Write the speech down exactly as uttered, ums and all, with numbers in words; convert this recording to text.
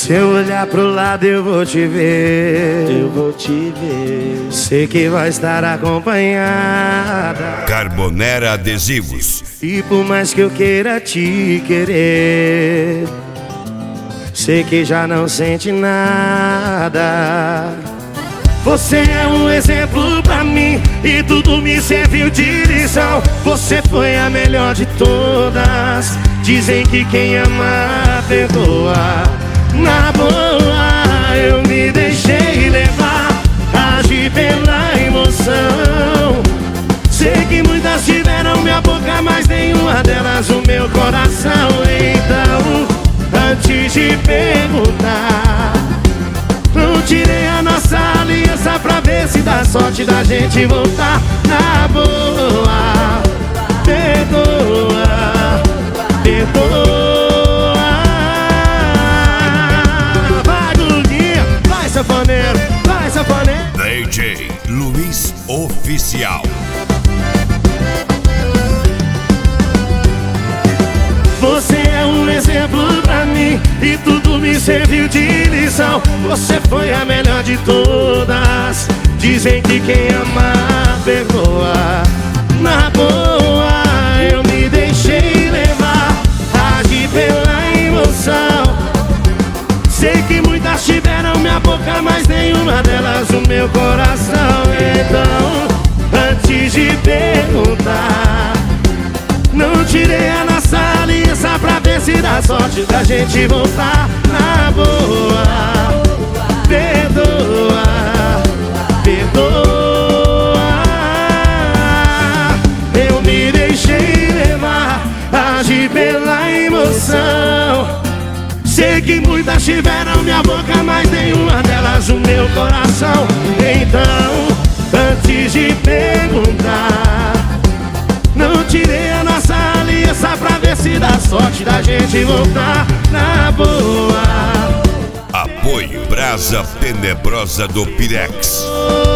Se eu olhar pro lado eu vou te ver, eu vou te ver. sei que vai estar acompanhada. Carbonera Adesivos. E por mais que eu queira te querer, sei que já não sente nada. Você é um exemplo pra mim e tudo me serviu de lição. Você foi a melhor de todas. Dizem que quem ama perdoa. Na boa eu me deixei levar, agi pela emoção. Sei que muitas tiveram minha boca, mas nenhuma delas o meu coração. Então, antes de perguntar, não tirei a nossa aliança pra ver se dá sorte da gente voltar. Na boa, perdoa, perdoa. Vai, Guguinha, vai, sanfoneiro, vai, sanfoneiro. D J Luiz Oficial. Você é um exemplo pra mim e tudo me serviu de lição. Você foi a melhor de todas. Dizem que quem ama perdoa. Na boa eu me deixei levar, agi pela emoção. Sei que muitas tiveram minha boca, mas nenhuma delas o meu coração. Então, antes de perguntar, não tirei a nossa aliança pra ver se dá sorte da gente voltar. Na boa, perdoa, perdoa. Eu me deixei levar, agi pela emoção. Sei que muitas tiveram minha boca, mas nenhuma delas o meu coração. Então, antes de perguntar, não tirei a nossa aliança pra ver se dá sorte da gente voltar. Na boa. Apoio Brasa Tenebrosa do Pirex.